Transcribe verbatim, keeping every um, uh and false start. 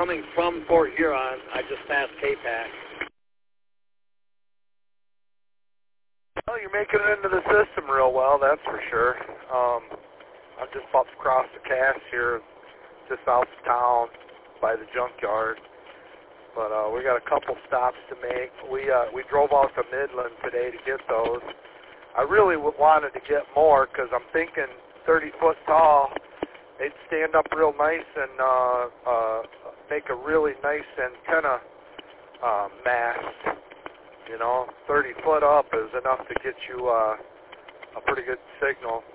coming from Fort Huron. I just passed K-Pac. Well, you're making it into the system real well, that's for sure. Um, I'm just about to cross the Cass here, just south of town by the junkyard. But uh, we got a couple stops to make. We uh, we drove out to Midland today to get those. I really w- wanted to get more because I'm thinking thirty foot tall. They'd stand up real nice and uh, uh, make a really nice antenna uh, mast. You know, thirty foot up is enough to get you uh, a pretty good signal.